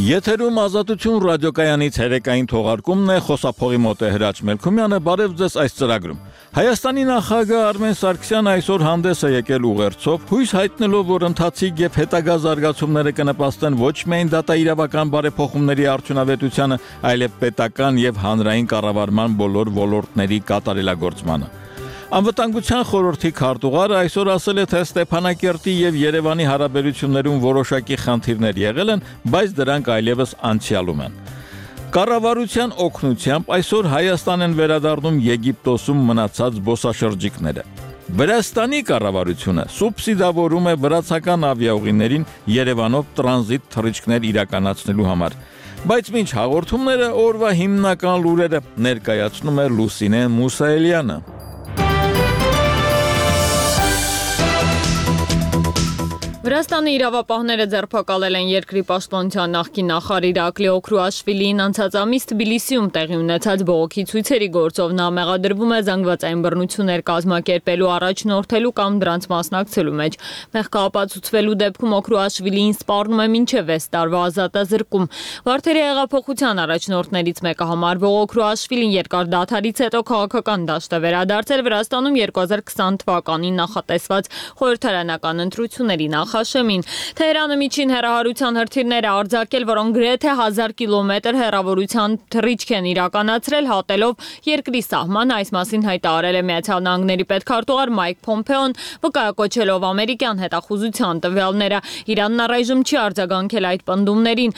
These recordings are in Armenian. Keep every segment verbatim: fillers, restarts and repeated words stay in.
Եթերում ազատություն ռադիոկայանից հերեկային թողարկումն է, խոսափողի մոտ է Հրաչ Մելքումյանը, բարև ձեզ այս ծրագրում։ Հայաստանի նախագահ Արմեն Սարգսյանը այսօր հանդես է եկել ուղերձով, հույս հայտնելով, որ ընթացիկ եւ հետագա զարգացումները կնպաստեն ոչ միայն դատաիրավական բարեփոխումների արդյունավետությանը, այլև պետական եւ հանրային կառավարման բոլոր ոլորտների կատարելագործմանը։ Անվտանգության խորհրդի քարտուղարը այսօր ասել է, թե Ստեփանակերտի եւ Երևանի հարաբերություններում որոշակի խնդիրներ եղել են, բայց դրանք այլևս անցյալում են։ Կառավարության օգնությամբ այսօր Հայաստան են վերադառնում Եգիպտոսում մնացած զբոսաշրջիկները։ Վրաստանի կառավարությունը սուբսիդավորում է վրացական ավիաուղիներին Երևանով տրանզիտ թռիչքներ իրականացնելու համար։ Բայց մինչ հաղորդումները օրվա հիմնական լուրերը ներկայացնում է Լուսինե Մուսայելյանը։ Վրաստանի իրավապահները ձերբակալել են երկրի պաշտպանության նախկին նախարար Իրակլի Օքրուաշվիլիին անցած ամիս Թբիլիսիում տեղի ունեցած բողոքի ցույցերի գործով նա մեղադրվում է զանգվածային բռնություններ կազմակերպելու, առաջնորդելու կամ դրանց մասնակցելու մեջ։ Մեղքը ապացուցվելու դեպքում Օքրուաշվիլիին սպառնում է մինչև վեց տարվա ազատազրկում։ Վարդերի հեղափոխության առաջնորդներից մեկը համարվող Օքրուաշվիլին երկար դադարից հետո քաղաքական դաշտ է վերադարձել Վրաստանում երկու հազար քսան թվականին նախատեսված խորհրդարանական ընտրությունների նախ Խաշեմին Թեհրանը միջին հեռահարության հրթիռներ է արձակել, որոնք գրեթե հազար կիլոմետր հեռավորության թռիչք են իրականացրել, հատելով երկրի սահմանը, այս մասին հայտարարել է Միացյալ Նահանգների պետքարտուղար Մայք Փոմփեոն, վկայակոչելով ամերիկյան հետախուզության տվյալները։ Իրանն առայժմ չի արձագանքել այդ պնդումներին։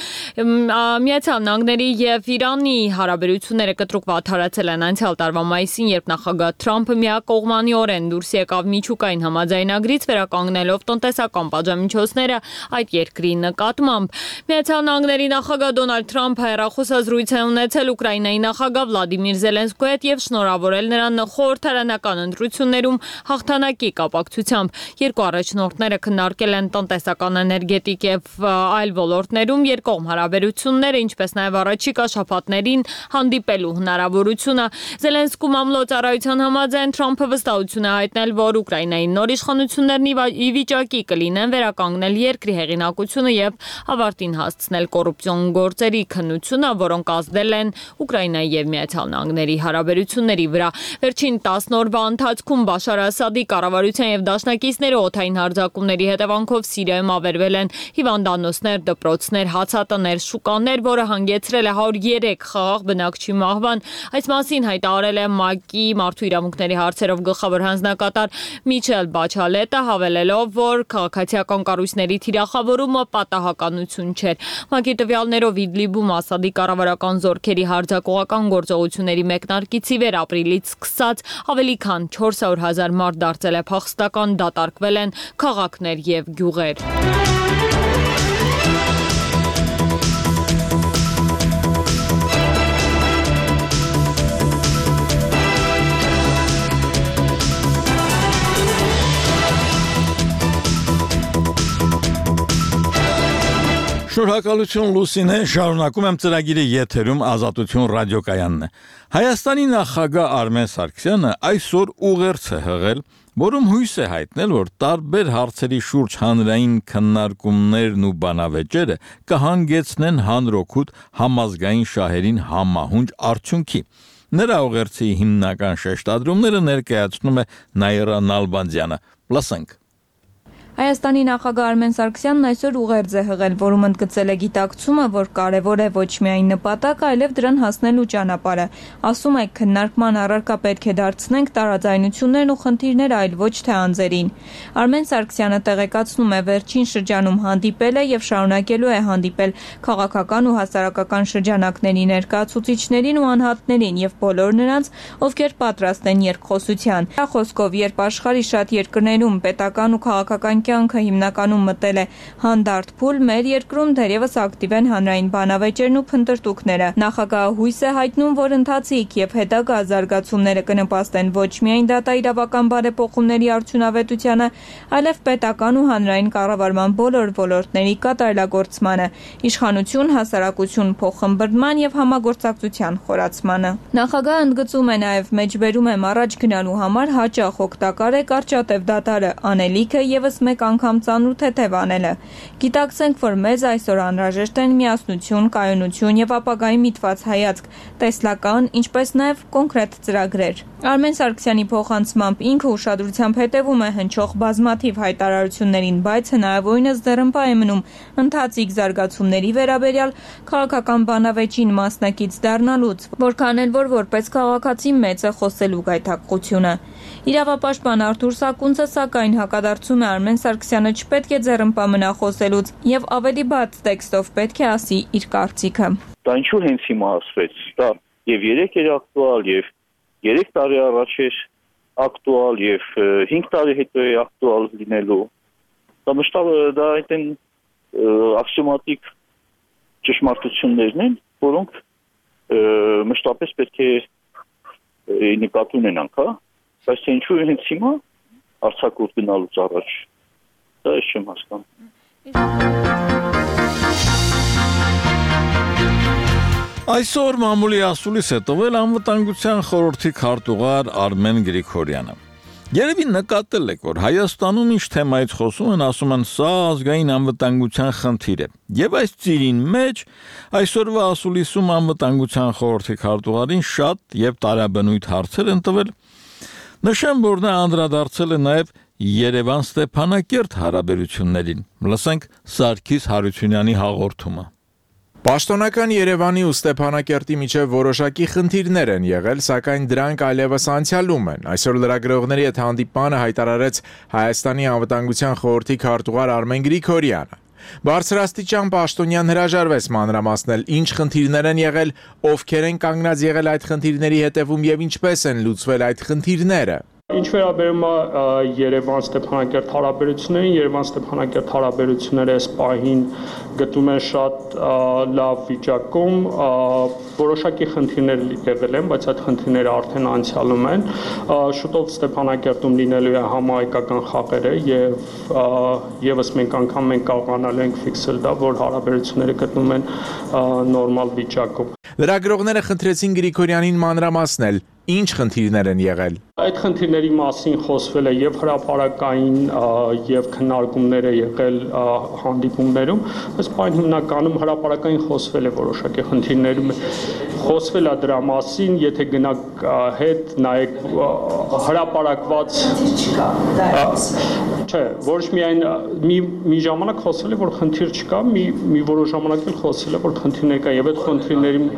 Միացյալ Նահանգների եւ Իրանի հարաբերությունները կտրուկ վատթարացել են անցյալ տարվա մայիսին, երբ նախագահ Թրամփը միակողմանիորեն դուրս եկավ միջուկային համաձայնագրից, վերականգնելով տնտեսական պատժամիջոցները այդ երկրի նկատմամբ։ Միացյալ Նահանգների նախագահ Դոնալդ Թրամփը հեռախոսազրույց է ունեցել Ուկրաինայի նախագահ Վլադիմիր Զելենսկուի հետ եւ շնորհավորել նրան խորհրդարանական ընտրություններում հաղթանակի կապակցությամբ։ Երկու առաջնորդները քննարկել են տնտեսական, էներգետիկ եւ այլ ոլորտներում երկկողմ հարաբերությունները, ինչպես նաեւ առաջիկա շաբաթներին հանդիպելու հնարավորությունը։ Զելենսկու մամլոյցարայության համաձայն Թրամփը վստահություն է հայտնել, որ Ուկրաինայի նոր իշխանություններն ի վիճակի կլինեն վերականգնել երկրի հեղինակությունը եւ ավարտին հասցնել կոռուպցիոն գործերի քննությունը, որոնք ազդել են Ուկրաինայի եւ Միացյալ Նահանգների հարաբերությունների վրա։ Վերջին տասն օրվա ընթացքում Բաշար Ասադի կառավարության եւ դաշնակիցների օդային հարձակումների հետևանքով Սիրիայում ավերվել են հիվանդանոցներ, դպրոցներ, հացատներ, շուկաներ, որը հանգեցրել է հարյուր երեք խաղաղ բնակչի մահվան։ Այս մասին հայտարարել է ՄԱԿ-ի մարդու իրավունքների հարցերով գլխավոր հանձնակատար Միչել Բաչալետը, հավելելով, որ քաղաքացիական կառույցների թիրախավորումը պատահականություն չէր։ ՄԱԿ-ի տվյալներով Իդլիբում Ասադի կառավարական զորքերի հարձակողական գործողությունների մեկնարկից ի վեր ապրիլից սկսած ավելի քան չորս հարյուր հազար մարդ դարձել է փախստական, դատարկվել են քաղաքներ եւ գյուղեր։ Շնորհակալություն Լուսինե, շարունակում եմ ծրագիրը եթերում ազատություն ռադիոկայանն է։ Հայաստանի նախագահ Արմեն Սարգսյանը այսօր ուղերձ է հղել, որում հույս է հայտնել, որ տարբեր հարցերի շուրջ հանրային քննարկումներն ու բանավեճերը կհանգեցնեն հանրօգուտ համազգային շահերին համահունչ արդյունքի։ Նրա ուղերձի հիմնական շեշտադրումները ներկայացնում է Նաիրա Նալբանդյանը։ Լսենք։ Հայաստանի նախագահ Արմեն Սարգսյանն այսօր ուղերձ է հղել, որում ընդգծել է գիտակցումը, որ կարևոր է ոչ միայն նպատակը, այլև դրան հասնելու ճանապարհը։ Ասում է, քննարկման առարկա պետք է դարձնենք տարաձայնություններն ու խնդիրները, այլ ոչ թե անձերին։ Արմեն Սարգսյանը տեղեկացնում է, վերջին շրջանում հանդիպել է եւ շարունակելու է հանդիպել քաղաքական ու հասարակական շրջանակների ներկայացուցիչներին ու անհատներին եւ բոլոր նրանց, ովքեր պատրաստ են երկխոսության։ Նրա խոսքով, երբ աշխարհի շատ երկրներում պետական ու քաղաքական կյանքը հիմնականում մտել է հանդարտ փուլ, մեր երկրում դեռևս ակտիվ են հանրային բանավեճերն ու փնտրտուքները։ Նախագահը հույս է հայտնում, որ ընթացիկ եւ հետագա զարգացումները կնպաստեն ոչ միայն դատաիրավական բարեփոխումների արդյունավետությանը, այլև պետական ու հանրային կառավարման բոլոր ոլորտների կատարելագործմանը, իշխանություն, հասարակություն փոխհմբռնման եւ համագործակցության խորացմանը։ Նախագահը ընդգծում է նաեւ մեջբերում եմ առաջ գնալու համար հաճախ օգտակար է կարճատև դատարը, անելիքը եւս մեկ մեկ անգամ ծանր ու թեթև անելը։ Գիտակցենք, որ մեզ այսօր անհրաժեշտ են միասնություն, կայունություն եւ ապագայի միտված հայացք, տեսլական, ինչպես նաեւ կոնկրետ ծրագրեր։ Արմեն Սարգսյանի փոխանցմամբ ինքը ուշադրությամբ հետևում է հնչող բազմաթիվ հայտարարություններին, բայց հնարավորինս դեռ է մնում ընթացիկ զարգացումների վերաբերյալ քաղաքական բանավեճին մասնակից դառնալուց, որքան էլ որ որպես քաղաքացի մեծ է խոսելու գայթակղությունը։ Իրավապաշտպան Արթուր Սակունցը սակայն հակադարձում է Արմեն Սարգսյանը չպետք է ձեռնպա մնա խոսելուց եւ ավելի բաց տեքստով պետք է ասի իր կարծիքը։ Դա ինչու հենց հիմա ասվեց, դա եւ երեք էր ակտուալ եւ երեք տարի առաջ էր ակտուալ եւ հինգ տարի հետո է ակտուալ լինելու։ Դա մշտավ դա այդեն աքսիոմատիկ ճշմարտություններն են, որոնք մշտապես պետք է նկատի ունենանք, հա, բայց թե ինչու հենց հիմա արձակուրդ գնալուց առաջ, դա ես չեմ հասկանում։ Այսօր մամուլի ասուլիս է տվել անվտանգության խորհրդի քարտուղար Արմեն Գրիգորյանը։ Երևի նկատել եք, որ Հայաստանում ինչ թեմայից խոսում են, ասում են սա ազգային անվտանգության խնդիր է։ Եվ այս ծիրին մեջ այսօրվա ասուլիսում անվտանգության խորհրդի քարտուղարին շատ եւ տարաբնույթ հարցեր են տվել։ Նշեմ, որ նա անդրադարձել է նաեւ Երևան-Ստեփանակերտ հարաբերություններին։ Լսենք Սարգիս Հարությունյանի հաղորդումը։ Պաշտոնական Երևանի ու Ստեփանակերտի միջև որոշակի խնդիրներ են եղել, սակայն դրանք այլևս անցյալում են։ Այսօր լրագրողների հետ հանդիպմանը հայտարարեց Հայաստանի անվտանգության խորհրդի քարտուղար Արմեն Գրիգորյանը։ Բարձրաստիճան պաշտոնյան հրաժարվեց մանրամասնել ինչ խնդիրներ են եղել, ովքեր են կանգնած եղել այդ խնդիրների հետևում եւ ինչպես են լուծվել այդ խնդիրները։ Ինչ վերաբերում է Երևան-Ստեփանակերտ հարաբերություններին, Երևան-Ստեփանակերտ հարաբերությունները այս պահին գտնում են շատ լավ վիճակում, որոշակի խնդիրներ եղել են, բայց այդ խնդիրները արդեն անցյալում են։ Շուտով Ստեփանակերտում լինելու է համահայկական խաղերը եւ եւս մենք անգամ մենք կարողանալու ենք ֆիքսել դա, որ հարաբերությունները գտնում են նորմալ վիճակում։ Լրագրողները խնդրեցին Գրիգորյանին մանրամասնել, ինչ խնդիրներ են եղել։ Այդ խնդիրների մասին խոսվել է եւ հրապարակային եւ քննարկումներ է եղել հանդիպումներում, բայց բան հիմնականում հրապարակային խոսվել է որոշակի խնդիրներում խոսվել է դրա մասին, եթե գնաք հետ նայեք հրապարակված չէ, ոչ միայն մի մի ժամանակ խոսվել է, որ խնդիր չկա, մի մի որոշ ժամանակ էլ խոսվել է, որ խնդիրներ կա եւ այդ խնդիրների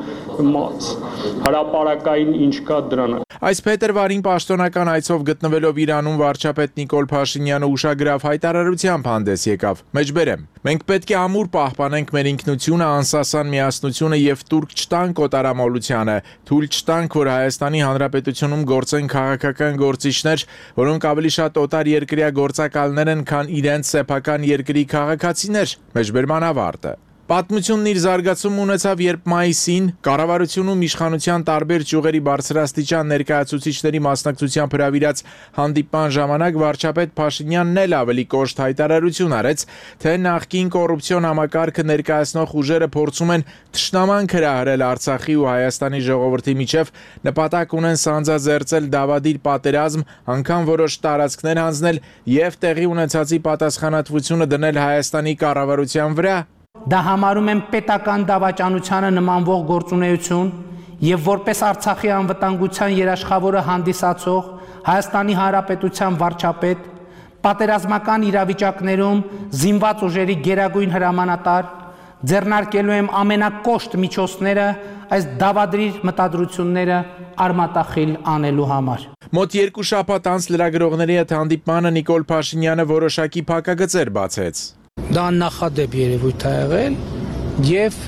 հրապարակային ինչ կա դրան։ Այս փետրվարին պաշտոնական այցով գտնվելով Իրանում վարչապետ Նիկոլ Փաշինյանը ուշագրավ հայտարարությամբ հանդես եկավ։ Մեջբերեմ։ Մենք պետք է ամուր պահպանենք մեր ինքնությունը, անսասան միասնությունը եւ տուրք չտանք օտարամոլությանը, թույլ չտանք, որ Հայաստանի Հանրապետությունում գործեն քաղաքական գործիչներ, որոնք ավելի շատ օտար երկրյա գործակալներ են, քան իրենց սեփական երկրի քաղաքացիներ։ Մեջբերման ավարտը։ Պատմությունն իր զարգացում ունեցավ, երբ մայիսին կառավարությունում իշխանության տարբեր ճյուղերի բարձրաստիճան ներկայացուցիչների մասնակցությամբ հրավիրած հանդիպման ժամանակ վարչապետ Փաշինյանն էլ ավելի կոշտ հայտարարություն արեց, թե նախկին կոռուպցիոն համակարգը ներկայացնող ուժերը փորձում են թշնամանք հրահրել Արցախի ու Հայաստանի ժողովրդի միջև, նպատակ ունեն սանձազերծել դավադիր պատերազմ, անգամ որոշ տարածքներ հանձնել եւ տեղի ունեցածի պատասխանատվությունը դնել Հայաստանի կառավարության վրա։ Դա համարում եմ պետական դավաճանությանը նմանվող գործունեություն եւ որպես Արցախի անվտանգության երաշխավորը հանդիսացող Հայաստանի Հանրապետության վարչապետ պատերազմական իրավիճակներում զինված ուժերի գերագույն հրամանատար ձեռնարկելու եմ ամենակոշտ միջոցները այս դավադրիր մտադրությունները արմատախիլ անելու համար։ Մոտ երկու շաբաթ անց լրագրողների հետ հանդիպմանը Նիկոլ Փաշինյանը որոշակի փակագծեր բացեց։ Դա նախադեպ երևույթ է եղել եւ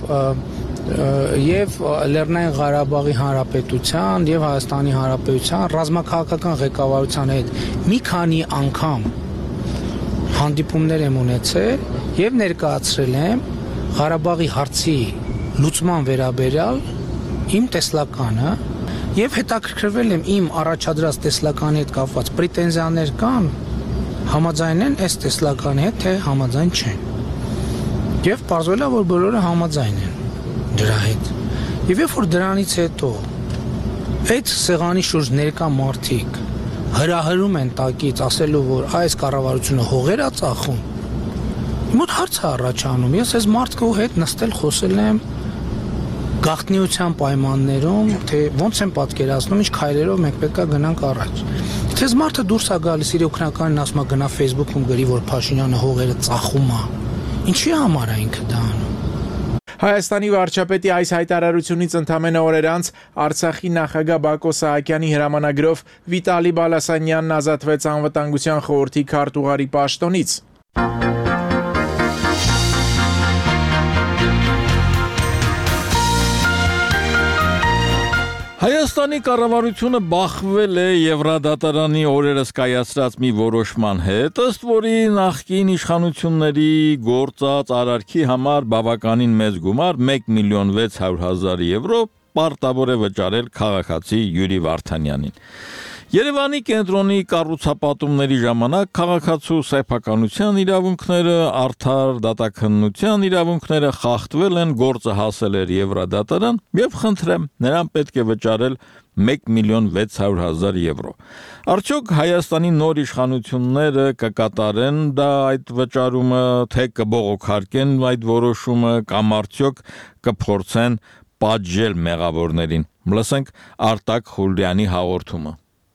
եւ Լեռնային Ղարաբաղի Հանրապետության եւ Հայաստանի Հանրապետության ռազմաքաղաքական ղեկավարության հետ մի քանի անգամ հանդիպումներ եմ ունեցել եւ ներկայացրել եմ Ղարաբաղի հարցի լուծման վերաբերյալ իմ տեսլականը եւ հետաքրքրվել եմ իմ առաջադրած տեսլականի հետ կապված պրետենզիաներ կան համաձայն են այս տեսլականի հետ, թե համաձայն չեն։ Եվ պարզվել է, որ բոլորը համաձայն են դրա հետ։ Եվ երբ որ դրանից հետո այդ սեղանի շուրջ ներկա մարդիկ հրահրում են տակից, ասելու որ այս կառավարությունը հողեր է ծախում։ Մոտ հարց է առաջանում, ես այս մարդու հետ նստել խոսել եմ գաղտնիության պայմաններում, թե ոնց են պատկերացնում, ինչ քայլերով մենք պետք է գնանք առաջ։ Թեզ մարդը դուրս է գալիս իր օգնականին ասում է գնա Facebook-ում գրի, որ Փաշինյանը հողերը ծախում է։ Ինչի համար է ինքը դա անում։ Հայաստանի վարչապետի այս հայտարարությունից ընդամենը օրեր անց Արցախի նախագահ Բակո Սահակյանի հրամանագրով Վիտալի Բալասանյանն ազատվեց անվտանգության խորհրդի քարտուղարի պաշտոնից։ Հայաստանի կառավարությունը բախվել է Եվրադատարանի օրերս կայացրած մի որոշման հետ, ըստ որի նախկին իշխանությունների գործած արարքի համար բավականին մեծ գումար մեկ միլիոն վեց հարյուր հազար եվրո պարտավոր է վճարել քաղաքացի Յուրի Վարդանյանին։ Երևանի կենտրոնի կառուցապատումների ժամանակ քաղաքացու սեփականության իրավունքները, արդար դատաքննության իրավունքները խախտվել են, գործը հասել էր Եվրադատարան եւ խնդրեմ նրան պետք է վճարել մեկ միլիոն վեց հարյուր հազար եվրո։ Արդյոք Հայաստանի նոր իշխանությունները կկատարեն դա այդ վճարումը, թե կբողոքարկեն այդ որոշումը կամ արդյոք կփորձեն պատժել մեղավորներին։ Լսենք Արտակ Խուլյանի հաղորդումը։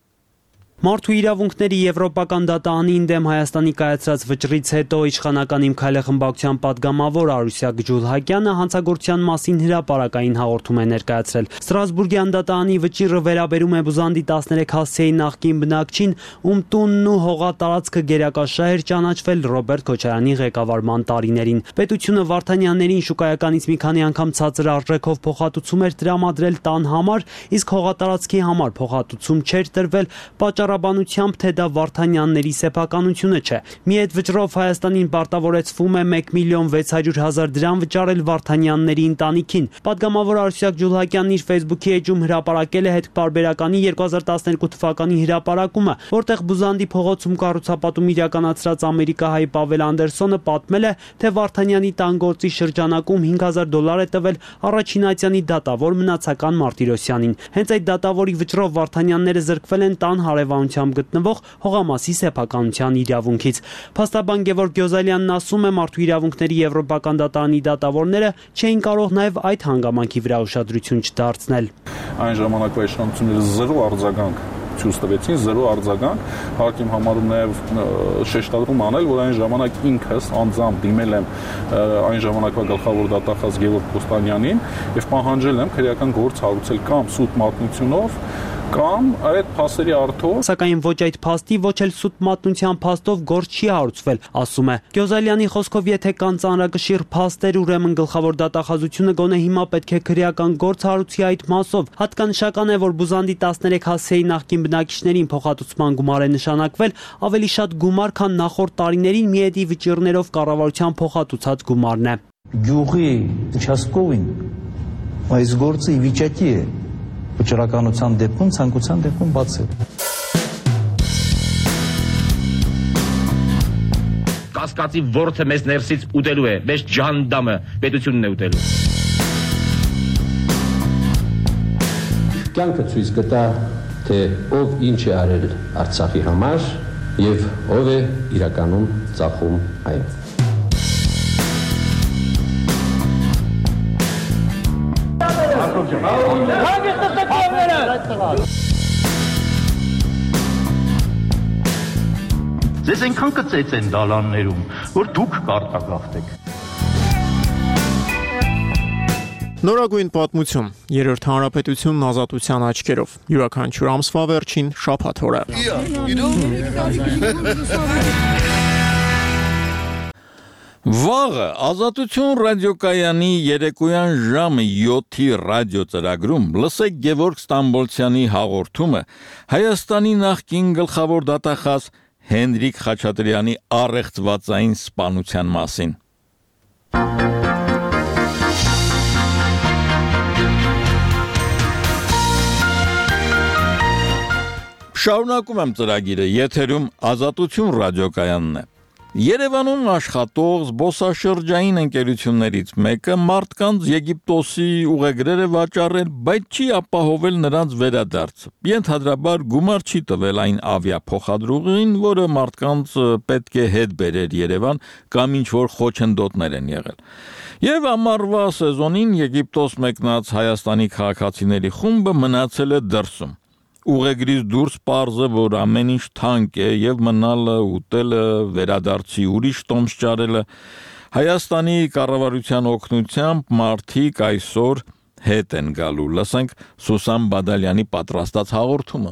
Մարդու իրավունքների Եվրոպական դատարանին դեմ Հայաստանի կայացրած վճռից հետո իշխանական Իմ քայլեխմբակցության падգամավոր Արուսյակ Ջուլհակյանը հանցագործության մասին հրապարակային հաղորդում է ներկայացրել։ Ստրասբուրգյան դատարանի վճիռը վերաբերում է Բուզանդի տասներեք հասցեի նախկին բնակչին, ում տունն ու հողատարածքը գերակաշահ էր ճանաչվել Ռոբերտ Քոչարյանի ղեկավարման տարիներին։ Պետությունը Վարդանյաններին շուկայականից մի քանի անգամ ցածր արժեքով փոխհատուցում էր տրամադրել տան համար, իսկ հողատարածքի համար փոխհատուցում չէր տրվել, պատճառաբանությամբ, թե դա Վարդանյանների սեփականությունը չէ։ Մի այդ վճռով Հայաստանին պարտավորեցվում է մեկ միլիոն վեց հարյուր հազար դրամ վճարել Վարդանյանների ընտանիքին։ Պատգամավոր Արուսյակ Ջուլհակյանն իր Facebook-ի էջում հրապարակել է հետքպարբերականի երկու հազար տասներկու թվականի հրապարակումը, որտեղ Բուզանդի փողոցում կառուցապատում իրականացրած ամերիկահայ Պավել Անդերսոնը պատմել է, թե Վարդանյանի տան գործի շրջանակում հինգ հազար դոլար է տվել առաջին ատյանի դատավոր Մնացական Մարտիրոսյանին։ Հենց այդ դատավորի վճռով Վարդանյանները զրկվել են տան հարևանությամբ գտնվող հողամասի սեփականության իրավունքից։ Փաստաբան Գևորգ Գյոզալյանն ասում է, մարդու իրավունքների Եվրոպական դատարանի դատավորները չէին կարող նաև այդ հանգամանքի վրա ուշադրություն չդարձնել։ Այն ժամանակվա իշխանությունները զրո արձագանք ցույց տվեցին, զրո արձագանք, հարկ եմ համարում նաև շեշտադրում անել, որ այն ժամանակ ինքս անձամբ դիմել եմ այն ժամանակվա գլխավոր դատախազ Գևորգ Կոստանյանին եւ պահանջել եմ քրեական գործ հարուցել կամ սուտ մատնությունով կամ այդ փաստերի առթով, սակայն ոչ այդ փաստի, ոչ էլ սուտ մատնության փաստով գործ չի հարուցվել, ասում է։ Գյոզալյանի խոսքով, եթե կան ծանրակշիռ փաստեր, ուրեմն գլխավոր դատախազությունը գոնե հիմա պետք է քրեական գործ հարուցի այդ մասով։ Հատկանշական է, որ Բուզանդի տասներեք հասցեի նախկին բնակիչներին փոխհատուցման գումար է նշանակվել, ավելի շատ գումար, քան նախորդ տարիներին միեդի վճիռներով կառավարության փոխհատուցած գումարն է։ Գյուղի участковին այս գործը ի վիճակի է վճռականության դեպքում, ցանկության դեպքում բացել։ Կասկածի ворթը մեզ ներսից ուտելու է, մեզ ջանդամը պետությունն է ուտելու։ Կյանքը ցույց կտա, թե ով ինչ է արել Արցախի համար եւ ով է իրականում ծախում այն։ Ձեզ այնքան կծեց են դալաններում, որ դուք կարտագաղթեք։ Նորագույն պատմություն, երրորդ հանրապետությունն ազատության աչքերով, յուրաքանչյուր ամսվա վերջին շաբաթ օրը։ Վաղը Ազատություն ռադիոկայանի երեկոյան ժամը յոթի ռադիոծրագրում լսեք Գևորգ Ստամբոլցյանի հաղորդումը Հայաստանի նախկին գլխավոր դատախազ Հենրիկ Խաչատրյանի առեղծվածային սպանության մասին։ Շարունակում եմ ծրագիրը, եթերում Ազատություն ռադիոկայանն է։ Երևանում աշխատող զբոսաշրջային ընկերություններից մեկը մարդկանց Եգիպտոսի ուղեգրերը վաճառել, բայց չի ապահովել նրանց վերադարձը։ Ենթադրաբար գումար չի տվել այն ավիափոխադրողին, որը մարդկանց պետք է հետ բերեր Երևան կամ ինչ-որ խոչընդոտներ են եղել։ Եվ ամառվա սեզոնին Եգիպտոս մեկնած Հայաստանի քաղաքացիների խումբը մնացել է դրսում։ Ուղեգրից դուրս պարզը, որ ամեն ինչ թանկ է եւ մնալը, ուտելը, վերադարձի ուրիշ տոմս ճարելը, Հայաստանի կառավարության օգնությամբ մարդիկ այսօր հետ են գալու։ Լսենք Սուսան Բադալյանի պատրաստած հաղորդումը։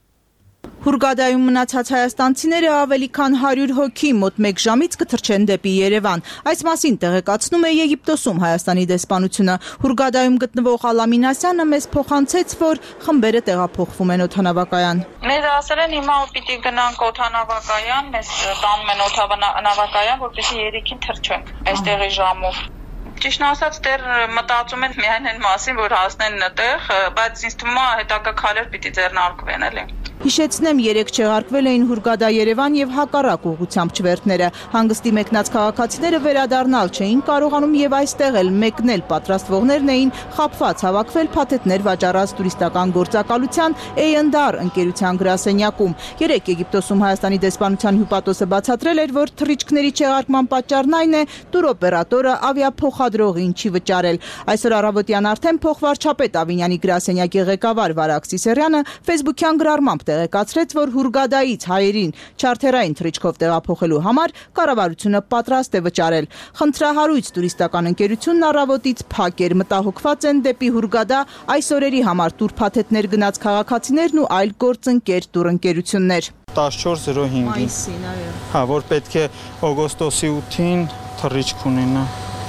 Հուրգադայում մնացած հայաստանցիները ավելի քան հարյուր հոգի մոտ մեկ ժամից կթռչեն դեպի Երևան։ Այս մասին տեղեկացնում է Եգիպտոսում Հայաստանի դեսպանությունը։ Հուրգադայում գտնվող Ալամին Ասյանը մեզ փոխանցեց, որ խմբերը տեղափոխվում են օդանավակայան։ Մեզ ասել են հիմա պիտի գնանք օդանավակայան, մեզ տանում են օդանավակայան, որպեսզի երեքին թռչենք այստեղի ժամով։ Ճիշտն ասած, դեռ մտածում են միայն այն մասին, որ հասնեն այդտեղ, բայց ինձ թվում է հետագա քայլեր պիտի ձեռնարկվեն, էլի։ Հիշեցնեմ, երեք չեղարկվել էին Հուրգադա Երևան եւ հակառակ ուղղությամբ չվերթները։ Հանգստի մեկնած քաղաքացիները վերադառնալ չէին կարողանում եւ այստեղ էլ մեկնել պատրաստվողներն էին խաբված հավաքվել փաթեթներ վաճառած տուրիստական գործակալության Էյնդար ընկերության գրասենյակում։ Երեք Եգիպտոսում Հայաստանի դեսպանության հյուպատոսը բացատրել էր, որ թռիչքների չեղարկման պատճառն այն է, տուրօպերատորը ավիափոխադրողին չի վճարել։ Այսօր առավոտյան արդեն փոխվարչապետ Ավինյանի գրասենյակի ղեկավար Վարակ Սիսերյանը Facebook-յան գրառմամբ տեղեկացրեց, որ Հուրգադայից հայերին չարթերային թռիչքով տեղափոխելու համար կառավարությունը պատրաստ է վճարել։ Խնդրահարույց տուրիստական ընկերությունն առավոտից փակ էր, մտահոգված են դեպի Հուրգադա այս օրերի համար տուրփաթեթներ գնաց քաղաքացիներն ու այլ գործընկեր տուրընկերություններ։ տասնչորս զիրո հինգ Մայիսին, այո։ Հա, որ պետք է օգոստոսի ութին թռիչք ունենա։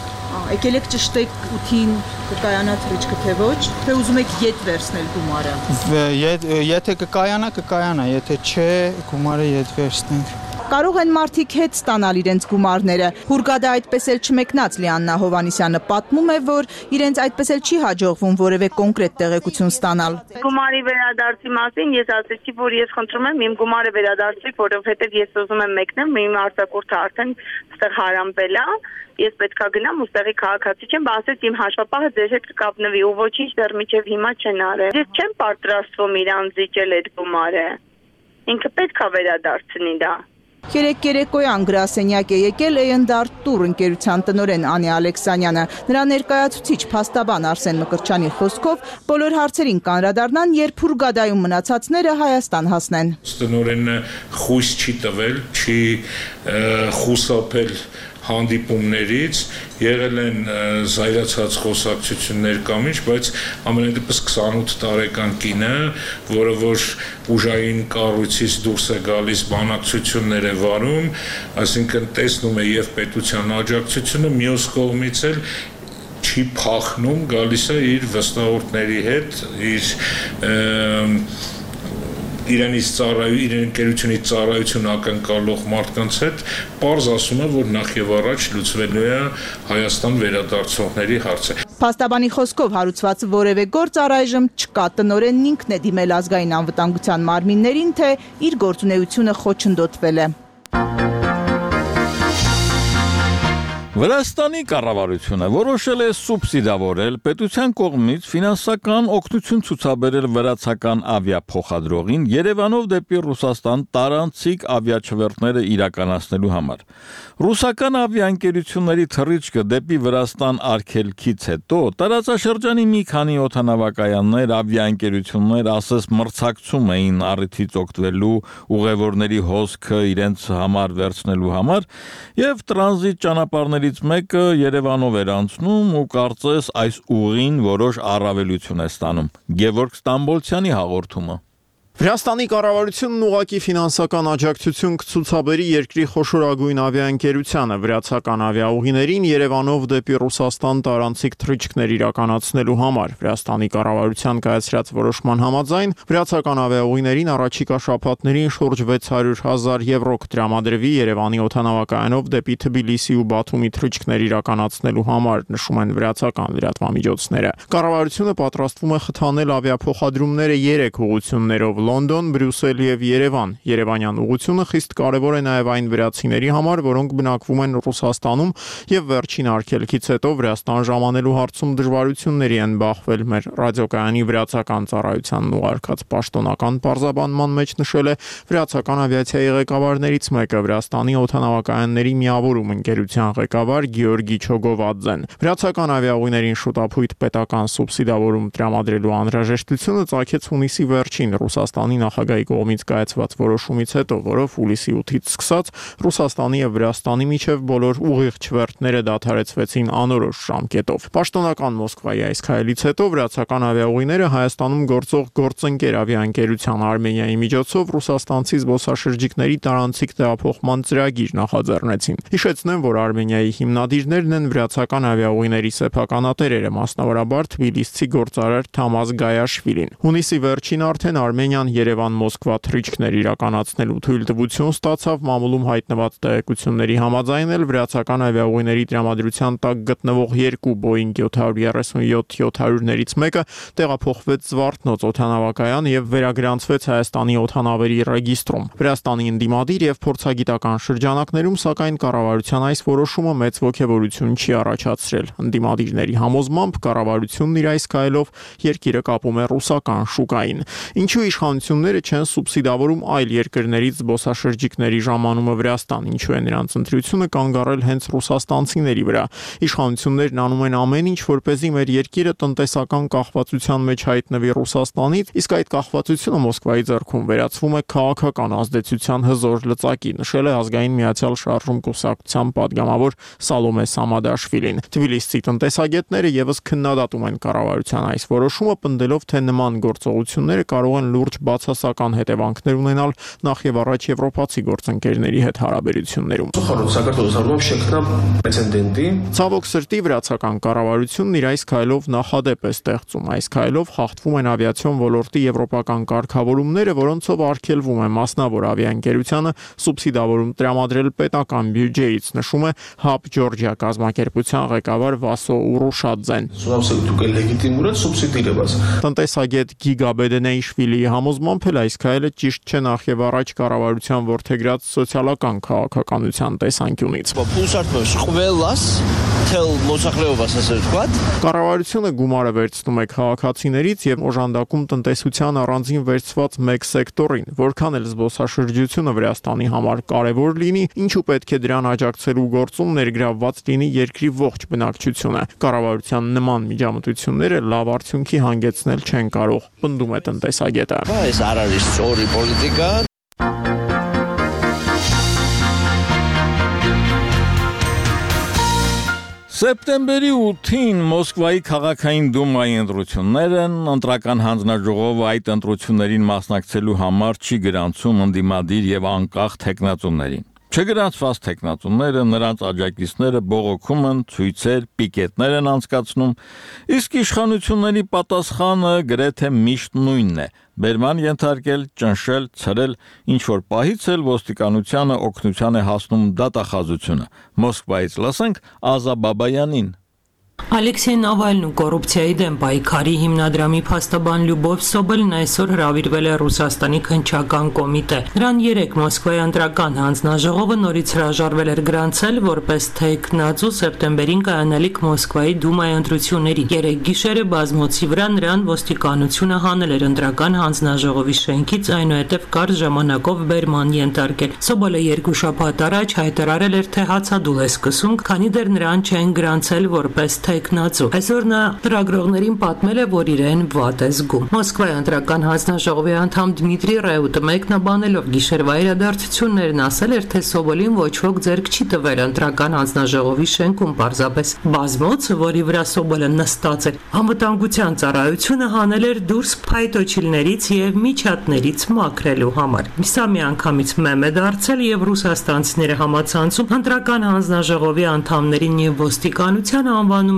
Եկել եք ճշտեք ութին կկայանա թռիչքը թե ոչ, թե ուզում եք ետ վերցնել գումարը։ Եթե կկայանա, կկայանա, եթե չէ, գումարը ետ վերցնենք։ Կարող են մարդիկ հետ ստանալ իրենց գումարները։ Հուրգադա այդպես էլ չմեկնած Լիաննա Հովանիսյանը պատմում է, որ իրենց այդպես էլ չի հաջողվում որևէ կոնկրետ տեղեկություն ստանալ։ Գումարի վերադարձի մասին ես ասեցի, որ ես խնդրում եմ իմ գումարը վերադարձի, որովհետև ես ուզում եմ մեկնել, իմ արձակուրդը արդեն այստեղ հարամվել է, ես պետքա գնամ ու ստեղի քաղաքացի չեմ, ասեց իմ հաշվապահը ձեր հետ կկապնվի ու ոչինչ դեռ մինչև հիմա չեն արել։ Ես չեմ պատրաստվում իրան զիջել այդ գումարը։ Ինքը պետքա վերադարձնի դա։ Երեք երեկոյան գրասենյակ է եկել Էյնդար տուր ընկերության տնօրեն Անի Ալեքսանյանը։ Նրա ներկայացուցիչ փաստաբան Արսեն Մկրտչյանի խոսքով բոլոր հարցերին կանրադառնան, երբ Հուրգադայում մնացածները Հայաստան հասնեն։ Տնօրենը խույս չի տվել, չի խուսափել հանդիպումներից, եղել են զայրացած խոսակցություններ կամ ինչ, բայց ամենայնտեպս քսանութ տարեկան կինը, որը որ ուժային կառույցից դուրս է գալիս, բանակցություններ է վարում, այսինքն տեսնում է եւ պետության աջակցությունը, մյուս կողմից էլ չի փախնում, գալիս է իր վստահորդների հետ, իր իրենից ծառայու, իրեն ընկերությունից ծառայություն ակնկալող մարդկանց հետ, պարզ ասում է, որ նախ եւ առաջ լուծվելու է Հայաստան վերադարձողների հարցը։ Փաստաբանի խոսքով հարուցված որևէ գործ առայժմ չկա, տնօրենն ինքն է դիմել ազգային անվտանգության մարմիններին, թե իր գործունեությունը խոչընդոտվել է։ Վրաստանի կառավարությունը որոշել է սուբսիդավորել պետության կողմից ֆինանսական օգնություն ցուցաբերել վրացական ավիափոխադրողին Երևանով դեպի Ռուսաստան տարանցիկ ավիաչվերթները իրականացնելու համար։ Ռուսական ավիաընկերությունների թռիչքը դեպի Վրաստան արգելքից հետո տարածաշրջանի մի քանի օդանավակայաններ, ավիաընկերություններ ասես մրցակցում էին առիթից օգտվելու ուղևորների հոսքը իրենց համար վերցնելու համար եւ տրանզիտ ճանապարհներից մեկը Երևանով էր անցնում ու կարծես այս ուղին որոշ առավելություն է ստանում։ Գևորգ Ստամբոլցյանի հաղորդումը։ Վրաստանի կառավարությունն ուղղակի ֆինանսական աջակցություն կցուցաբերի երկրի խոշորագույն ավիաընկերությանը վրացական ավիաուղիներին Երևանով դեպի Ռուսաստան տարանցիկ թռիչքներ իրականացնելու համար։ Վրաստանի կառավարության կայացրած որոշման համաձայն վրացական ավիաուղիներին առաջիկա շաբաթներին շուրջ վեց հարյուր հազար եվրո կտրամադրվի Երևանի օդանավակայանով դեպի Թբիլիսի ու Բաթումի թռիչքներ իրականացնելու համար, նշում են վրացական լրատվամիջոցները։ Կառավարությունը պատրաստվում է խթանել ավիափոխադրումները երեք ուղղություններով Լոնդոն, Բրյուսել եւ Երևան։ Երևանյան ուղղությունը խիստ կարևոր է նաեւ այն վրացիների համար, որոնք բնակվում են Ռուսաստանում եւ վերջին արգելքից հետո Վրաստան ժամանելու հարցում դժվարությունների են բախվել։ Մեր ռադիոկայանի վրացական ծառայության ուղարկած պաշտոնական պարզաբանման մեջ նշել է վրացական ավիացիայի ղեկավարներից մեկը, Վրաստանի օդանավակայանների միավորում ընկերության ղեկավար Գեորգի Չոգովադզեն։ Վրացական ավիաուղիներին շուտապույտ պետական սուբսիդավորում տրամադրելու անհրաժեշտությունը ծագեց հունիսի վերջին Ռուսաստանի նախագահի կողմից կայացված որոշումից հետո, որով հուլիսի ութից սկսած Ռուսաստանի եւ Վրաստանի միջև բոլոր ուղիղ չվերթները դադարեցվեցին անորոշ ժամկետով։ Պաշտոնական Մոսկվայի այս քայլից հետո վրացական ավիաուղիները Հայաստանում գործող գործընկեր ավիաընկերության Արմենիայի միջոցով ռուսաստանցի զբոսաշրջիկների տարանցիկ տեղափոխման ծրագիր նախաձեռնեցին։ Հիշեցնեմ, որ Արմենիայի հիմնադիրներն են վրացական ավիաուղիների սեփականատերերը, մասնավորաբար թբիլիսցի գործարար Թամազ Գայաշվիլին։ Հունիսի վերջին արդեն Արմենիան Երևան-Մոսկվա թռիչքներ իրականացնելու թույլտվություն ստացավ, մամուլում հայտնված տեղեկությունների համաձայն էլ վրացական ավիաուղիների տրամադրության տակ գտնվող երկու Boeing seven thirty-seven seven hundred-ներից մեկը տեղափոխվեց Զվարթնոց օդանավակայան եւ վերագրանցվեց Հայաստանի օդանավերի ռեգիստրում։ Վրաստանի ընդդիմադիր եւ փորձագիտական շրջանակներում, սակայն կառավարության այս որոշումը մեծ ոգևորություն չի առաջացրել։ Ընդդիմադիրների համոզմամբ կառավարությունն իր այս քայլով երկիրը կապում է ռուսական շուկային։ Ինչու իշխանությունները չեն սուբսիդավորում այլ երկրներից զբոսաշրջիկների ժամանումը Վրաստան, ինչու է նրանց ընտրությունը կանգ առել հենց ռուսաստանցիների վրա։ Իշխանություններն անում են ամեն ինչ, որպեսզի մեր երկիրը տնտեսական կախվածության մեջ հայտնվի Ռուսաստանից, իսկ այդ կախվածությունը Մոսկվայի ձեռքում վերածվում է քաղաքական ազդեցության հզոր լծակի, նշել է Ազգային միացյալ շարժում կուսակցության падգամավոր Սալոմե Սամադաշվիլին։ Թբիլիսցի տնտեսագետները եւս քննադատում են կառավարության այս որոշումը, պնդելով, թե նման գործողությունները կարող են լուրջ բացասական հետևանքներ ունենալ նախ եւ առաջ եվրոպացի գործընկերների հետ հարաբերություններում։ Ցավոք սրտի վրացական կառավարությունն իր այս քայլով նախադեպ է ստեղծում։ Այս քայլով խախտվում են ավիացիոն ոլորտի եվրոպական կարգավորումները, որոնցով արգելվում է մասնավոր ավիաընկերությանը սուբսիդավորում տրամադրել պետական բյուջեից, նշում է Hub Georgia կազմակերպության ղեկավար Վասո Ուրուշադզեն։ Տնտեսագետ Գիգա Բեդենեիշվիլիի համոզմամբ էլ այս քայլը ճիշտ չէ նախ եւ առաջ կառավարության որդեգրած սոցիալական քաղաքականության տեսանկյունից։ Կառավարությունը գումարը վերցնում է քաղաքացիներից եւ օժանդակում տնտեսության առանձին վերցված մեկ սեկտորին, որքան էլ զբոսաշրջությունը Վրաստանի համար կարևոր լինի, ինչու պետք է դրան աջակցելու գործում ներգրավված լինի երկրի ողջ բնակչությունը։ Կառավարության նման միջամտությունները լավ արդյունքի հանգեցնել չեն կարող, պնդում է տնտեսագետը։ Այս արարիչ ծորի պոլիտիկա Սեպտեմբերի ութին Մոսկվայի քաղաքային դումայի ընտրություններն ընտրական հանձնաժողովը այդ ընտրություններին մասնակցելու համար չի գրանցում ընդդիմադիր եւ անկախ թեկնածուներին։ Չգրանցված թեկնածուները, նրանց աջակիցները բողոքում են, ցույցեր, պիկետներ են անցկացնում, իսկ իշխանությունների պատասխանը գրեթե միշտ նույնն է՝ բերման ենթարկել, ճնշել, ցրել, ինչ որ պահից էլ ոստիկանությանը օգնության է հասնում դատախազությունը։ Մոսկվայից լսենք Ազա Բաբայանին։ Ալեքսեյ Նավալնու կոռուպցիայի դեմ պայքարի հիմնադրամի փաստաբան Լյուբով Սոբելն այսօր հրավիրվել է Ռուսաստանի քննչական կոմիտե։ Նրան երեկ Մոսկվայի ընտրական հանձնաժողովը նորից հրաժարվել էր գրանցել որպես թեկնածու սեպտեմբերին կայանալիք Մոսկվայի դումայի ընտրությունների։ Երեկ գիշերը բազմոցի վրա նրան ոստիկանությունը հանել էր ընտրական հանձնաժողովի շենքից, այնուհետև կարճ ժամանակով բերման ենթարկել։ Սոբելը երկու շաբաթ առաջ հայտարարել էր, թե հացադուլ է սկսում, քանի դեռ նրան չեն գրանցել որպես թեկնածու։ Այսօր նա լրագրողներին պատմել է, որ իրեն վատ է զգում։ Մոսկվայի ընտրական հանձնաժողովի անդամ Դմիտրի Ռեուտը մեկնաբանելով գիշերվա իրադարձություններն ասել էր, թե Սոբոլին ոչ ոք ձեռք չի տվել ընտրական հանձնաժողովի շենքում, պարզապես բազմոցը, որի վրա Սոբոլը նստած էր, անվտանգության ծառայությունը հանել էր դուրս փայտոջիլներից եւ միջատներից մաքրելու համար։ Սա միանգամից մեմ է դարձել եւ ռուսաստանցիները համացանցում ընտրական հանձնաժողովի անդամներին եւ ոստիկանությանը անվանում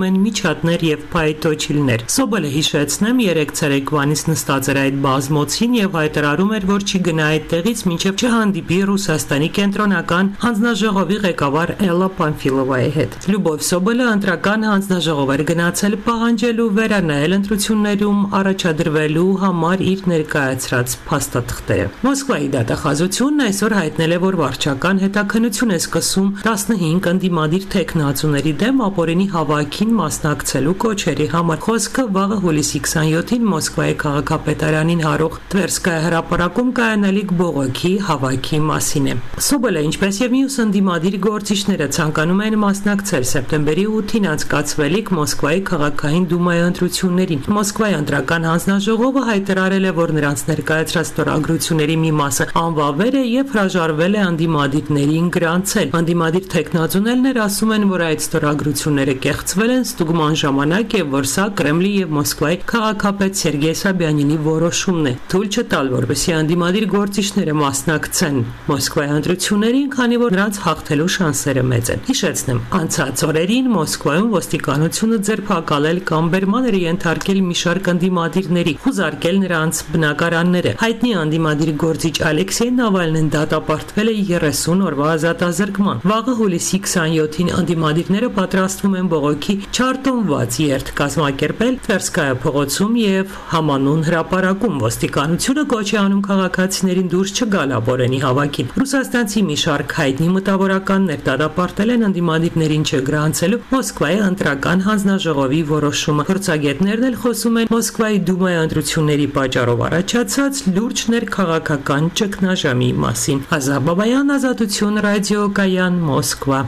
գնում են միջատներ եւ փայտոչիլներ։ Սոբելը հիշեցնեմ, երեք ցերեկվանից նստած էր այդ բազմոցին եւ հայտարարում էր, որ չի գնա այդտեղից մինչեւ չհանդիպի Ռուսաստանի կենտրոնական հանձնաժողովի ղեկավար Էլլա Պանֆիլովայի հետ։ Լյուբով Սոբելը ընտրական հանձնաժողով էր գնացել պահանջելու վերանայել ընտրություններում առաջադրվելու համար իր ներկայացրած փաստաթղթերը։ Մոսկվայի դատախազությունն այսօր հայտնել է, որ վարչական հետաքննություն է սկսում տասնհինգ ընդդիմադիր թեկնածուների դեմ ապօրինի հավաքին մասնակցելու կոչերի համար։ Խոսքը վաղը հուլիսի քսանյոթին Մոսկվայի քաղաքապետարանին հարող Տվերսկայա հրապարակում կայանալիք բողոքի հավաքի մասին է։ Սոբելը, ինչպես եւ մյուս ընդդիմադիր գործիչները ցանկանում են մասնակցել սեպտեմբերի ութին անցկացվելիք Մոսկվայի քաղաքային դումայի ընտրություններին։ Մոսկվայի ընտրական հանձնաժողովը հայտարարել է, որ նրանց ներկայացրած ստորագրությունների մի մասը անվավեր է եւ հրաժարվել է ընդդիմադիրներին գրանցել։ Ընդդիմադիր թեկնածուներն ասում են, որ այդ ստորագրությունները կեղծվել են ստուգման ժամանակ եւ որ սա Կրեմլի եւ Մոսկվայի քաղաքապետ Սերգեյ Սաբյանինի որոշումն է։ Թույլ չտալ, որպեսզի ընդդիմադիր գործիչները մասնակցեն Մոսկվայի ընտրություններին, քանի որ նրանց հաղթելու շանսերը մեծ են։ Հիշեցնեմ, անցած օրերին Մոսկվայում ոստիկանությունը ձերբակալել կամ բերման էր ենթարկել մի շարք ընդդիմադիրների, խուզարկել նրանց բնակարանները։ Հայտնի ընդդիմադիր գործիչ Ալեքսեյ Նավալնին դատապարտվել է երեսուն օրվա ազատազրկման։ Վաղը հուլիսի քսանյոթին ընդդիմադիրները պատրաստվում են բողոքի չարտոնված երթ կազմակերպել Տվերսկայա փողոցում եւ համանուն հրապարակում։ Ոստիկանությունը կոչ է անում քաղաքացիներին դուրս չգալ ապօրինի հավաքին։ Ռուսաստանցի մի շարք հայտնի մտավորականներ դատապարտել են ընդդիմադիրներին չգրանցելու Մոսկվայի ընտրական հանձնաժողովի որոշումը։ Փորձագետներն էլ խոսում են Մոսկվայի դումայի ընտրությունների պատճառով առաջացած լուրջ ներքաղաքական ճգնաժամի մասին։ Ազատ Բաբայան, Ազատություն, ռադիոկայան, Մոսկվա։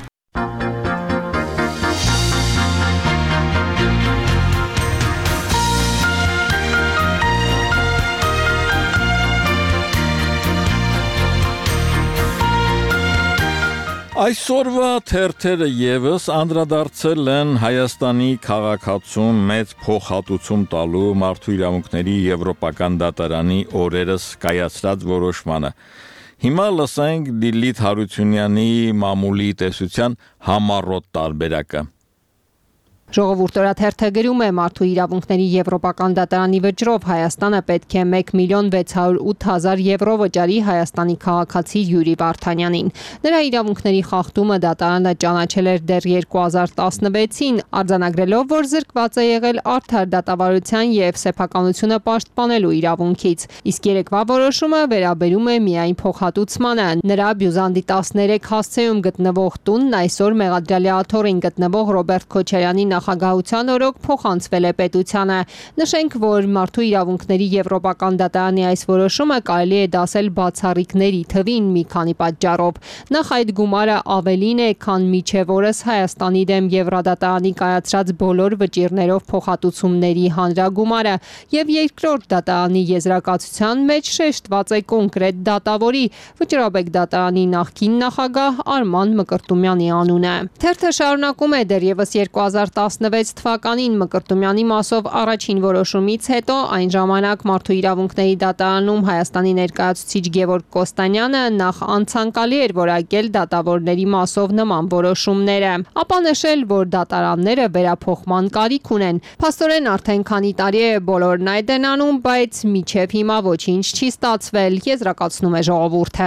Այսօրվա թերթերը եւս անդրադարձել են Հայաստանի քաղաքացուն մեծ փոխհատուցում տալու մարդու իրավունքների եվրոպական դատարանի օրերս կայացրած որոշմանը։ Հիմա լսենք Լիլիթ Հարությունյանի մամուլի տեսության համառոտ տարբերակը։ Ժողովուրդ օրաթերթը գրում է մարդու իրավունքների եվրոպական դատարանի վճռով Հայաստանը պետք է մեկ միլիոն վեց հարյուր ութ հազար եվրո վճարի Հայաստանի քաղաքացի Յուրի Վարդանյանին։ Նրա իրավունքների խախտումը դատարանը ճանաչել էր դեռ երկու հազար տասնվեցին, արձանագրելով, որ զրկված է եղել արդար դատավարության եւ սեփականությունը պաշտպանելու իրավունքից։ Իսկ երեկվա որոշումը վերաբերում է միայն փոխհատուցմանը։ Նրա բյուզանդի տասներեք հասցեում գտնվող տունն այսօր Մեղադրյալի աթոռին գտնվող Ռոբերտ Քոչարյանի նախագահության օրոք փոխանցվել է պետությանը։ Նշենք, որ մարդու իրավունքների եվրոպական դատարանի այս որոշումը կարելի է դասել բացառիկների թվին մի քանի պատճառով։ Նախ այդ գումարը ավելին է, քան մինչև օրս Հայաստանի դեմ Եվրադատարանի կայացրած բոլոր վճիռներով փոխհատուցումների հանրագումարը, եւ երկրորդ դատարանի եզրակացության մեջ շեշտված է կոնկրետ դատավորի վճռաբեկ դատարանի նախկին նախագահ Արման Մկրտումյանի անունը։ Թերթը շարունակում է դեռևս երկու հազար տասնվեց թվականին Մկրտումյանի մասով առաջին որոշումից հետո այն ժամանակ մարդու իրավունքների դատարանում Հայաստանի ներկայացուցիչ Գևորգ Կոստանյանը նախ անցանկալի էր որակել դատավորների մասով նման որոշումները, ապա նշել, որ դատարանները վերափոխման կարիք ունեն։ Փաստորեն արդեն քանի տարի է բոլորն այդ են անում, բայց մինչև հիմա ոչինչ չի ստացվել, եզրակացնում է ժողովուրդը։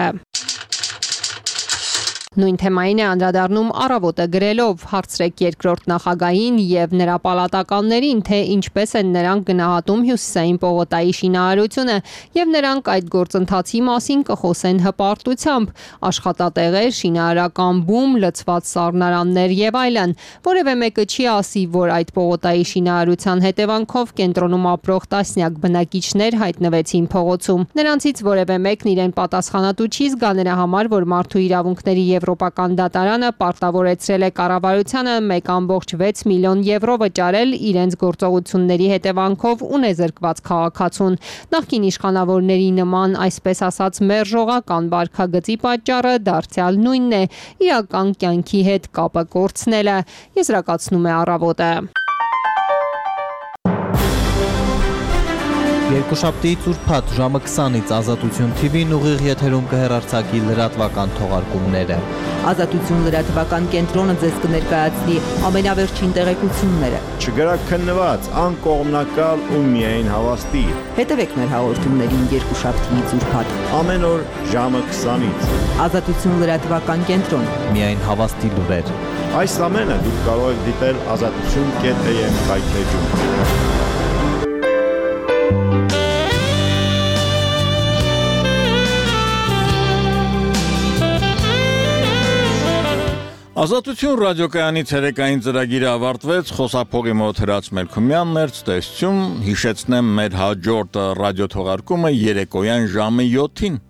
Նույն թեմային է անդրադառնում Առավոտը գրելով. հարցրեք երկրորդ նախագահին եւ նրա պալատականներին, թե ինչպես են նրանք գնահատում Հյուսիսային պողոտայի շինարարությունը եւ նրանք այդ գործընթացի մասին կխոսեն հպարտությամբ, աշխատատեղեր, շինարարական բում, լցված սառնարաններ եւ այլն։ Որևէ մեկը չի ասի, որ այդ պողոտայի շինարարության հետևանքով կենտրոնում ապրող տասնյակ բնակիչներ հայտնվեցին փողոցում։ Նրանցից որևէ մեկն իրեն պատասխանատու չի զգա նրա համար, որ մարդու իրավունքների Եվրոպական դատարանը պարտավորեցրել է կառավարությանը մեկ կόμma վեց միլիոն եվրո վճարել իրենց գործողությունների հետևանքով ունեզրկված քաղաքացուն։ Նախկին իշխանավորների նման, այսպես ասած, մերժողական վարքագծի պատճառը դարձյալ նույնն է՝ իրական կյանքի հետ կապը կորցնելը, եզրակացնում է Առավոտը։ Երկուշաբթիից ուրբաթ ժամը քսանից Ազատություն թի վին ուղիղ եթերում կհեռարձակի լրատվական թողարկումները։ Ազատություն լրատվական կենտրոնը ձեզ կներկայացնի ամենավերջին տեղեկությունները։ Չգրակ քննված, անկողմնակալ ու միայն հավաստի։ Հետևեք մեր հաղորդումներին երկուշաբթիից ուրբաթ ամեն օր ժամը քսանից։ Ազատություն լրատվական կենտրոն։ Միայն հավաստի լուրեր։ Այս ամենը դուք կարող եք դիտել ազատություն կետ է եմ հայթեջում։ Ազատություն ռադիոկայանի ցերեկային ծրագիրը ավարտվեց, խոսափողի մոտ Հրաց Մելքումյանն էր, ցտեսություն, հիշեցնեմ մեր հաջորդ ռադիոթողարկումը երեկոյան ժամը յոթին։